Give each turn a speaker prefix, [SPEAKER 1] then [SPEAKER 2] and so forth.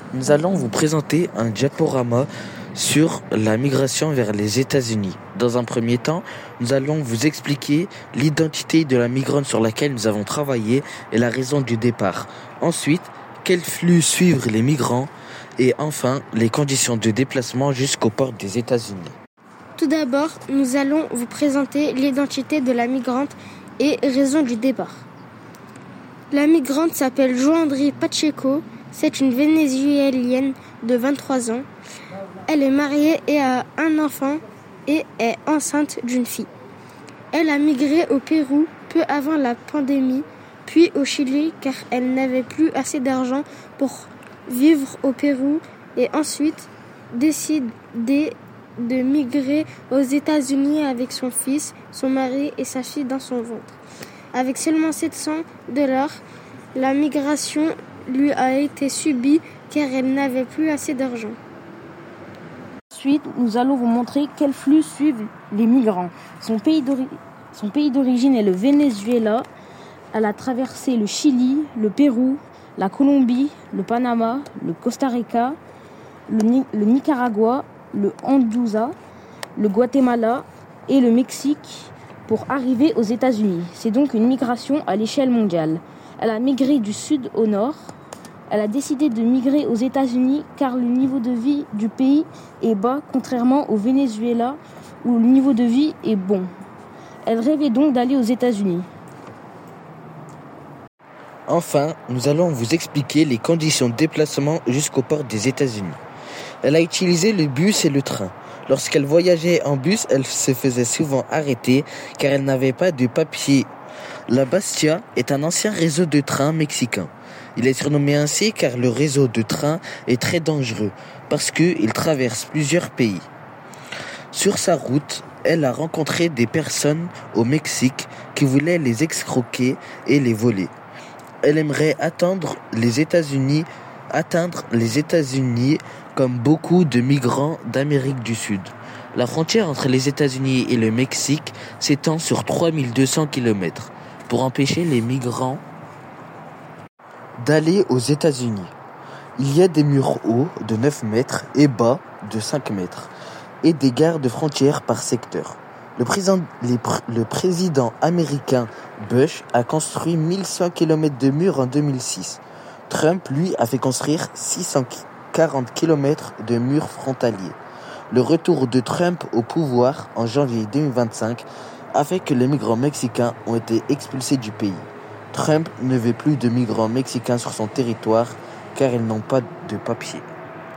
[SPEAKER 1] Nous allons vous présenter un diaporama sur la migration vers les États-Unis. Dans un premier temps, nous allons vous expliquer l'identité de la migrante sur laquelle nous avons travaillé et la raison du départ. Ensuite, quel flux suivent les migrants et enfin, les conditions de déplacement jusqu'aux portes des États-Unis.
[SPEAKER 2] Tout d'abord, nous allons vous présenter l'identité de la migrante et raison du départ. La migrante s'appelle Joandri Pacheco. C'est une Vénézuélienne de 23 ans. Elle est mariée et a un enfant et est enceinte d'une fille. Elle a migré au Pérou peu avant la pandémie, puis au Chili car elle n'avait plus assez d'argent pour vivre au Pérou et ensuite décidé de migrer aux États-Unis avec son fils, son mari et sa fille dans son ventre. Avec seulement $700, la migration lui a été subie car elle n'avait plus assez d'argent.
[SPEAKER 3] Ensuite, nous allons vous montrer quels flux suivent les migrants. Son pays d'origine est le Venezuela. Elle a traversé le Chili, le Pérou, la Colombie, le Panama, le Costa Rica, le Nicaragua, le Honduras, le Guatemala et le Mexique pour arriver aux États-Unis. C'est donc une migration à l'échelle mondiale. Elle a migré du sud au nord. Elle a décidé de migrer aux États-Unis car le niveau de vie du pays est bas, contrairement au Venezuela où le niveau de vie est bon. Elle rêvait donc d'aller aux États-Unis.
[SPEAKER 1] Enfin, nous allons vous expliquer les conditions de déplacement jusqu'aux portes des États-Unis. Elle a utilisé le bus et le train. Lorsqu'elle voyageait en bus, elle se faisait souvent arrêter car elle n'avait pas de papier. La Bastia est un ancien réseau de trains mexicain. Il est surnommé ainsi car le réseau de trains est très dangereux parce qu'il traverse plusieurs pays. Sur sa route, elle a rencontré des personnes au Mexique qui voulaient les escroquer et les voler. Elle aimerait atteindre les États-Unis comme beaucoup de migrants d'Amérique du Sud. La frontière entre les États-Unis et le Mexique s'étend sur 3200 km pour empêcher les migrants d'aller aux États-Unis. Il y a des murs hauts de 9 mètres et bas de 5 mètres et des gardes frontières par secteur. Le président américain Bush a construit 1100 km de murs en 2006. Trump, lui, a fait construire 640 km de murs frontaliers. Le retour de Trump au pouvoir en janvier 2025 a fait que les migrants mexicains ont été expulsés du pays. Trump ne veut plus de migrants mexicains sur son territoire car ils n'ont pas de papiers.